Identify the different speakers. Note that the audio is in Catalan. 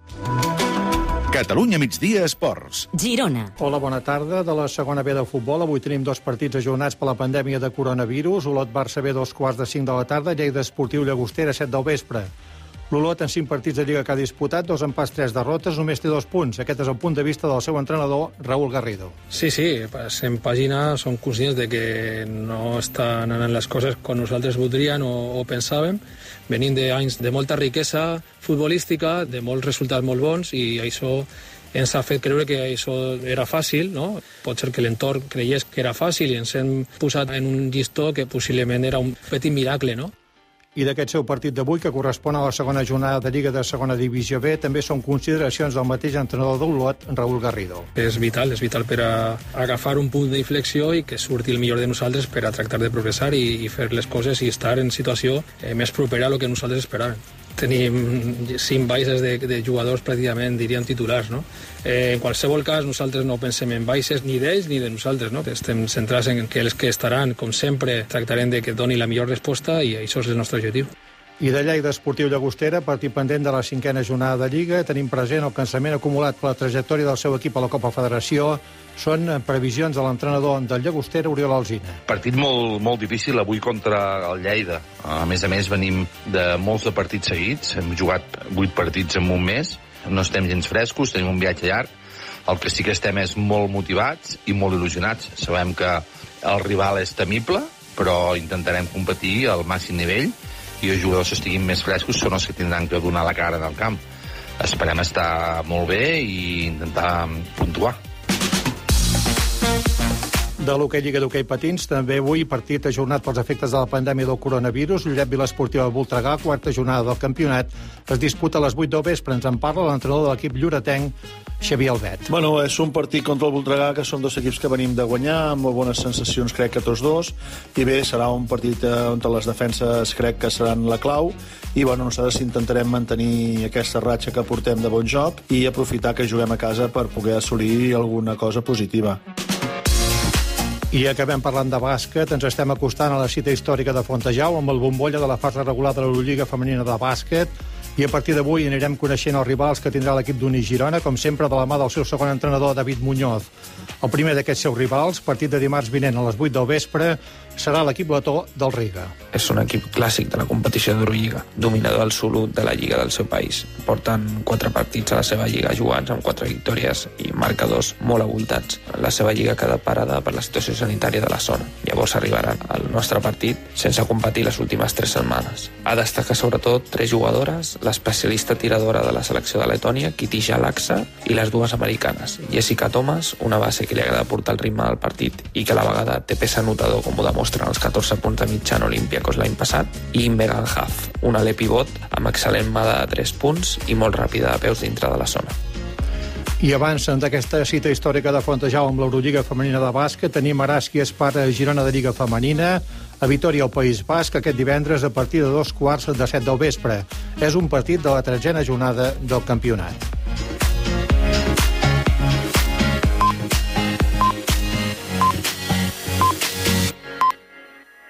Speaker 1: Catalunya migdia esports.
Speaker 2: Girona.
Speaker 3: Hola, bona tarda. De la segona B de futbol, avui tenim dos partits ajornats per la pandèmia de coronavirus. Olot-Barça B, 2:45 de la tarda, Lleida Esportiu Llagostera, 7 del vespre. L'Olot, en 5 partits de Lliga que ha disputat, 2 empats, 3 derrotes, només té 2 punts. Aquest és el punt de vista del seu entrenador, Raúl Garrido.
Speaker 4: Sí, en pàgina som conscients de que no estan anant les coses com nosaltres voldríem o pensàvem. Venim d'anys de molta riquesa futbolística, de molts resultats molt bons, i això ens ha fet creure que això era fàcil, no? Pot ser que l'entorn creiés que era fàcil i ens hem posat en un llistó que possiblement era un petit miracle, no?
Speaker 3: I d'aquest seu partit d'avui, que correspon a la segona jornada de Lliga de Segona Divisió B, també són consideracions del mateix entrenador d'Olot, Raúl Garrido.
Speaker 4: És vital per a agafar un punt d'inflexió i que surti el millor de nosaltres per a tractar de progressar i fer les coses i estar en situació més propera a lo que nosaltres esperàvem. Tenim 5 baixes de jugadors pràcticament, diríem, titulars, no? En qualsevol cas, nosaltres no pensem en baixes ni d'ells ni de nosaltres, no? Estem centrats en que els que estaran, com sempre, tractarem de que doni la millor resposta i això és el nostre objectiu.
Speaker 3: I de Lleida Esportiu Llagostera, partit pendent de la 5a jornada de Lliga, tenim present el cansament acumulat per la trajectòria del seu equip a la Copa Federació. Són previsions de l'entrenador del Llagostera, Oriol Alsina.
Speaker 5: Partit molt difícil avui contra el Lleida. A més, venim de molts de partits seguits. Hem jugat 8 partits en un mes. No estem gens frescos, tenim un viatge llarg. El que sí que estem és molt motivats i molt il·lusionats. Sabem que el rival és temible, però intentarem competir al màxim nivell i els jugadors que estiguin més frescos són els que tindran que donar la cara en el camp. Esperem estar molt bé i intentar puntuar.
Speaker 3: De l'hoquei Lliga d'Hoquei Patins, també avui partit ajornat pels efectes de la pandèmia del coronavirus. Lloret Vila Esportiva de Voltregà, 4a jornada del campionat, es disputa a les 8 del vespre. Ens en parla l'entrenador de l'equip lloretenc, Xavier Albet.
Speaker 6: És un partit contra el Voltregà, que són dos equips que venim de guanyar, amb molt bones sensacions, crec que tots dos, i bé, serà un partit on les defenses crec que seran la clau, i nosaltres intentarem mantenir aquesta ratxa que portem de bon joc i aprofitar que juguem a casa per poder assolir alguna cosa positiva.
Speaker 3: I acabem parlant de bàsquet. Ens estem acostant a la cita històrica de Fontejau amb el bombolla de la fase regular de l'Eurolliga femenina de bàsquet. I a partir d'avui anirem coneixent els rivals que tindrà l'equip d'Uni Girona, com sempre de la mà del seu segon entrenador, David Muñoz. El primer d'aquests seus rivals, partit de dimarts vinent a les 8 del vespre, serà l'equip letó del Riga.
Speaker 7: És un equip clàssic de la competició d'Eurolliga, dominador absolut de la lliga del seu país. Porten 4 partits a la seva lliga jugants amb 4 victòries i marcadors molt abultats. La seva lliga queda parada per la situació sanitària de la zona. Llavors arribaran al nostre partit sense competir les últimes 3 setmanes. A destacar sobretot 3 jugadores, l'especialista tiradora de la selecció de Letònia, Kitija Laksa, i les 2 americanes, Jessica Thomas, una base que li agrada portar el ritme del partit i que a la vegada té pes anotador, com ho demostren els 14 punts de mitjana Olympiacos l'any passat, i Megan Huff, una ale pivot amb excel·lent mà de 3 punts i molt ràpida de peus dintre de la zona.
Speaker 3: I abans d'aquesta cita històrica de Fontejau amb l'Eurolliga femenina de bàsquet, tenim Araski Espar Girona de Lliga femenina, a Vitòria al País Basc, aquest divendres a partir de 2:15 de 7 del vespre. És un partit de la 13a jornada del campionat.